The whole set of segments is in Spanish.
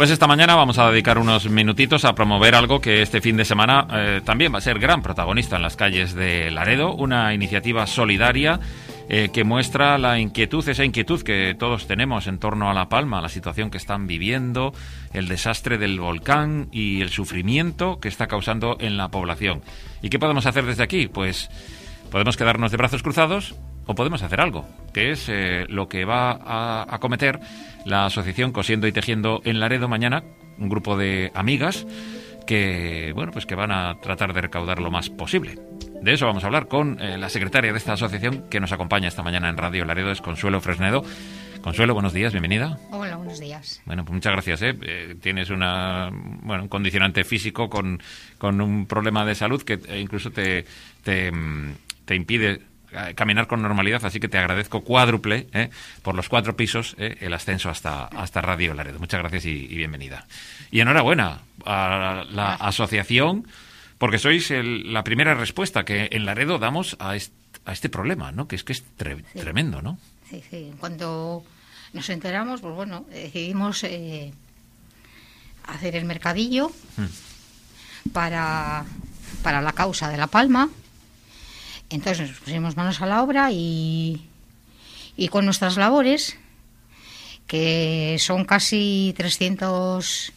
Pues esta mañana vamos a dedicar unos minutitos a promover algo que este fin de semana también va a ser gran protagonista en las calles de Laredo, una iniciativa solidaria que muestra esa inquietud que todos tenemos en torno a La Palma, la situación que están viviendo, el desastre del volcán y el sufrimiento que está causando en la población. ¿Y qué podemos hacer desde aquí? Pues podemos quedarnos de brazos cruzados o podemos hacer algo, que es lo que va a acometer la asociación Cosiendo y Tejiendo en Laredo mañana, un grupo de amigas que, bueno, pues que van a tratar de recaudar lo más posible. De eso vamos a hablar con la secretaria de esta asociación que nos acompaña esta mañana en Radio Laredo, es Consuelo Fresnedo. Consuelo, buenos días, bienvenida. Hola, buenos días. Bueno, pues muchas gracias. Tienes un condicionante físico con un problema de salud que incluso te impide caminar con normalidad, así que te agradezco cuádruple por los 4 pisos el ascenso hasta Radio Laredo. Muchas gracias y bienvenida. Y enhorabuena a la asociación, porque sois la primera respuesta que en Laredo damos a este problema, ¿no? Que es tremendo, ¿no? Sí. En cuanto nos enteramos, pues bueno, decidimos hacer el mercadillo para la causa de La Palma. Entonces nos pusimos manos a la obra y con nuestras labores, que son casi 300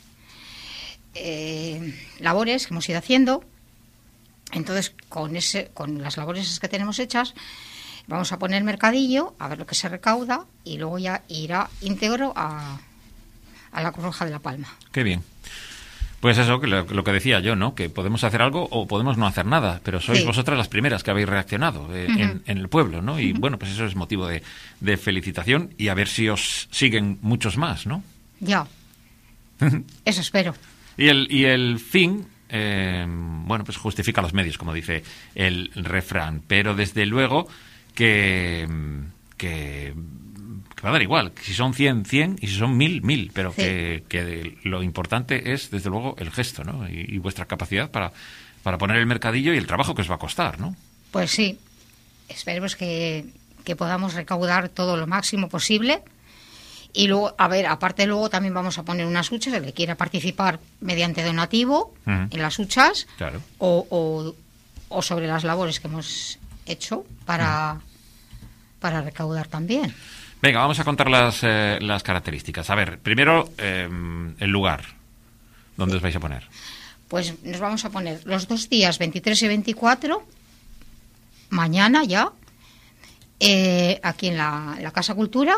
labores que hemos ido haciendo. Entonces, con las labores que tenemos hechas, vamos a poner mercadillo, a ver lo que se recauda, y luego ya irá íntegro a la Cruz Roja de La Palma. Qué bien. Pues eso, que lo que decía yo, ¿no? Que podemos hacer algo o podemos no hacer nada, pero sois vosotras las primeras que habéis reaccionado en el pueblo, ¿no? Y bueno, pues eso es motivo de felicitación y a ver si os siguen muchos más, ¿no? Ya. Eso espero. Y el fin, bueno, pues justifica los medios, como dice el refrán, pero desde luego que va a dar igual, si son 100, 100 y si son 1000, pero sí. que lo importante es, desde luego, el gesto, ¿no? Y vuestra capacidad para poner el mercadillo y el trabajo que os va a costar, ¿no? Pues sí, esperemos que podamos recaudar todo lo máximo posible. Y luego, aparte luego también vamos a poner unas huchas, el que quiera participar mediante donativo en las huchas, claro. o sobre las labores que hemos hecho para recaudar también. Venga, vamos a contar las características. A ver, primero, el lugar. ¿Dónde os vais a poner? Pues nos vamos a poner los 2 días, 23 y 24, mañana ya, aquí en la Casa Cultura.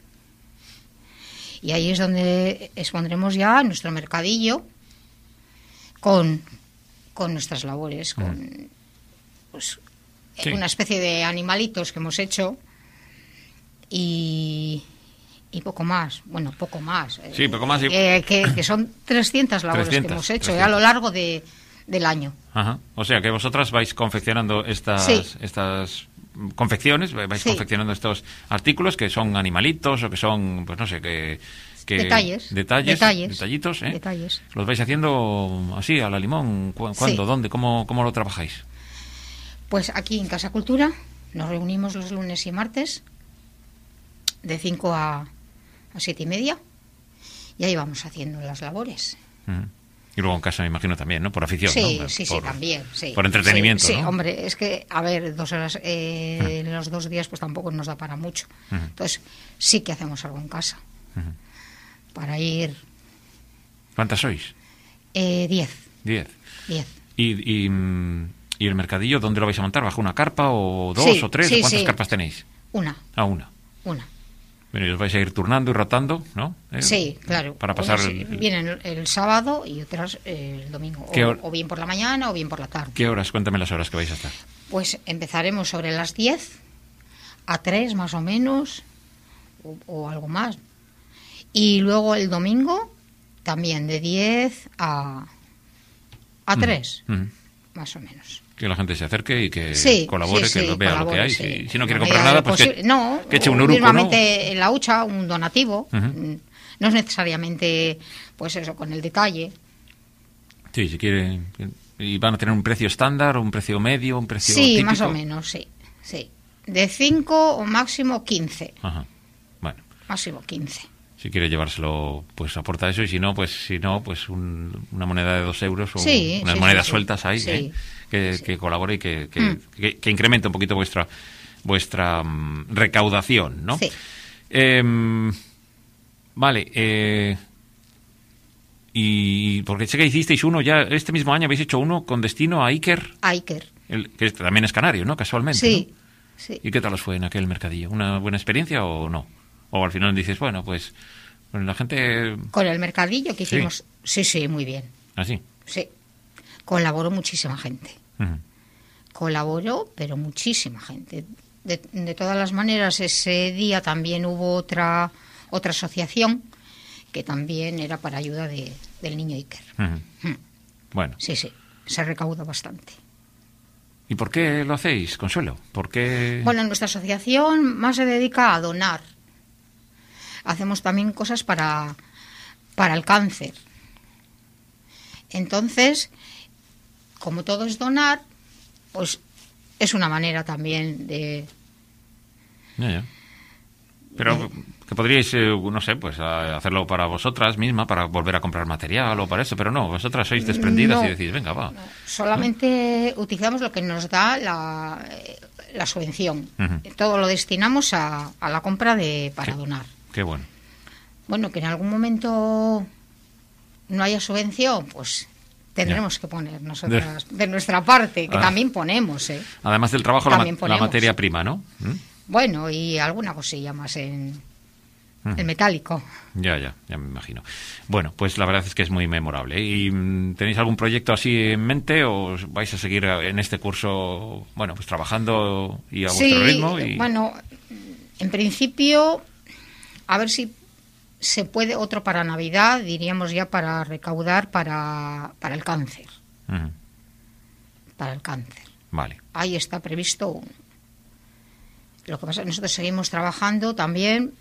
Y ahí es donde expondremos ya nuestro mercadillo con nuestras labores, con una especie de animalitos que hemos hecho. Y poco más, poco más. Sí, poco más. Que son 300 labores que hemos hecho a lo largo del año. Ajá. O sea, que vosotras vais confeccionando estas confecciones, vais confeccionando estos artículos que son animalitos o que son, pues no sé, detallitos, Detalles. ¿Los vais haciendo así, a la limón? ¿Cuándo? ¿Dónde? ¿Cómo lo trabajáis? Pues aquí en Casa Cultura nos reunimos los lunes y martes de 5 a 7:30 y ahí vamos haciendo las labores. Y luego en casa me imagino también, ¿no? Por afición, ¿no? Sí, también. Sí. Por entretenimiento, sí, ¿no? Sí, hombre, es que, 2 horas en los 2 días pues tampoco nos da para mucho. Entonces sí que hacemos algo en casa para ir. ¿Cuántas sois? 10. 10. ¿Y el mercadillo dónde lo vais a montar? ¿Bajo una carpa o 2 o 3? ¿Cuántas carpas tenéis? Una. Una. Bueno, y os vais a ir turnando y rotando, ¿no? Sí, claro. Para pasar vienen el sábado y otras el domingo. O bien por la mañana o bien por la tarde. ¿Qué horas? Cuéntame las horas que vais a estar. Pues empezaremos sobre las 10 a 3 más o menos, o algo más. Y luego el domingo también de 10 a 3, más o menos. Que la gente se acerque y que colabore, que vea lo que hay. Sí. Si no quiere comprar nada, pues que eche un uruco, mismamente en la hucha, un donativo. No es necesariamente, pues eso, con el detalle. Sí, si quiere. ¿Y van a tener un precio estándar, un precio medio, un precio típico? Sí, más o menos, sí. De 5 o máximo 15. Ajá, bueno. Máximo 15. Si quiere llevárselo, pues aporta eso, y si no, pues una moneda de 2 euros o unas monedas sueltas ahí, que colabore y que incremente un poquito vuestra recaudación, ¿no? Sí. Vale, y porque sé que hicisteis uno ya, este mismo año habéis hecho uno con destino a Iker. A Iker. Que también es canario, ¿no? Casualmente, sí, ¿no? Sí. ¿Y qué tal os fue en aquel mercadillo? ¿Una buena experiencia o no? O al final dices, bueno, pues la gente... Con el mercadillo que hicimos, sí, muy bien. ¿Ah, sí? Sí. Colaboró muchísima gente. Uh-huh. Colaboró, pero muchísima gente. De todas las maneras, ese día también hubo otra asociación que también era para ayuda del niño Iker. Uh-huh. Bueno. Sí, se recauda bastante. ¿Y por qué lo hacéis, Consuelo? ¿Por qué? Bueno, nuestra asociación más se dedica a donar. Hacemos también cosas para el cáncer. Entonces, como todo es donar, pues es una manera también de... Ya. Pero que podríais, no sé, pues hacerlo para vosotras mismas, para volver a comprar material o para eso, pero no, vosotras sois desprendidas y decís, venga, va. No, solamente utilizamos lo que nos da la subvención. Uh-huh. Todo lo destinamos a la compra para donar. Qué bueno. Bueno, que en algún momento no haya subvención, pues tendremos que poner nosotras de nuestra parte, que también ponemos. Además del trabajo, la materia prima, ¿no? Bueno, y alguna cosilla más en metálico. Ya me imagino. Bueno, pues la verdad es que es muy memorable. ¿Y tenéis algún proyecto así en mente o vais a seguir en este curso, bueno, pues trabajando y a vuestro ritmo? Bueno, en principio, a ver si se puede otro para Navidad, diríamos ya para recaudar para el cáncer. Uh-huh. Para el cáncer. Vale. Ahí está previsto uno. Lo que pasa es que nosotros seguimos trabajando también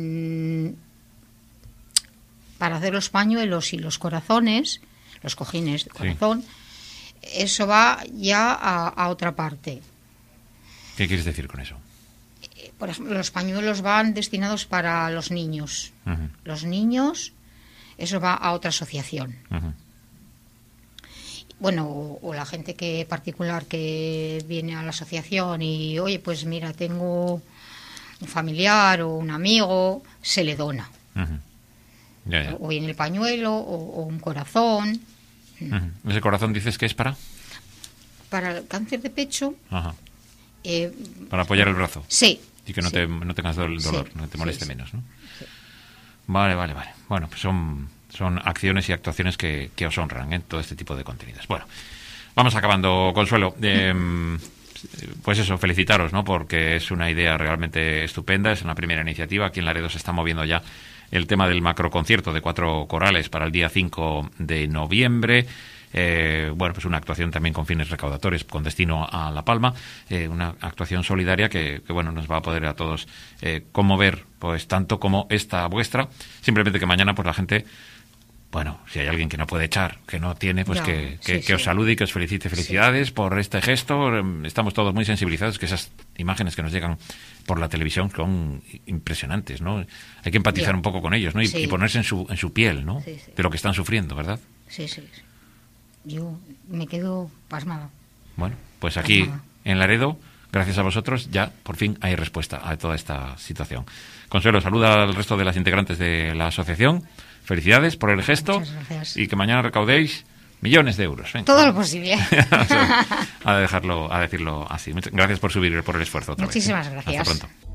para hacer los pañuelos y los corazones, los cojines de corazón. Sí. Eso va ya a otra parte. ¿Qué quieres decir con eso? Por ejemplo, los pañuelos van destinados para los niños. Uh-huh. Los niños, eso va a otra asociación. Uh-huh. Bueno, o la gente particular que viene a la asociación y, oye, pues mira, tengo un familiar o un amigo, se le dona. Uh-huh. Ya. O bien el pañuelo o un corazón. Uh-huh. ¿Ese corazón dices que es para? Para el cáncer de pecho. Ajá. Para apoyar el brazo. Sí. Y que no tengas dolor, sí, no te moleste menos, ¿no? Sí. Vale. Bueno, pues son acciones y actuaciones que os honran en todo este tipo de contenidos. Bueno, vamos acabando, Consuelo. Pues eso, felicitaros, ¿no? Porque es una idea realmente estupenda, es una primera iniciativa. Aquí en Laredo se está moviendo ya el tema del macroconcierto de 4 corales para el día 5 de noviembre. Bueno, pues una actuación también con fines recaudatorios con destino a La Palma, una actuación solidaria que bueno, nos va a poder a todos conmover, pues tanto como esta vuestra. Simplemente que mañana pues la gente, bueno, si hay alguien que no puede echar, que no tiene, pues que os salude y que os felicite. Felicidades por este gesto. Estamos todos muy sensibilizados, que esas imágenes que nos llegan por la televisión son impresionantes, ¿no? Hay que empatizar un poco con ellos, ¿no? Y ponerse en su piel, ¿no? De lo que están sufriendo, ¿verdad? Sí. Yo me quedo pasmada. Bueno, pues aquí en Laredo, gracias a vosotros, ya por fin hay respuesta a toda esta situación. Consuelo, saluda al resto de las integrantes de la asociación. Felicidades por el gesto. Muchas gracias. Y que mañana recaudéis millones de euros. Venga. Todo lo posible. A decirlo así. Gracias por subir por el esfuerzo otra vez. Muchísimas gracias. Hasta pronto.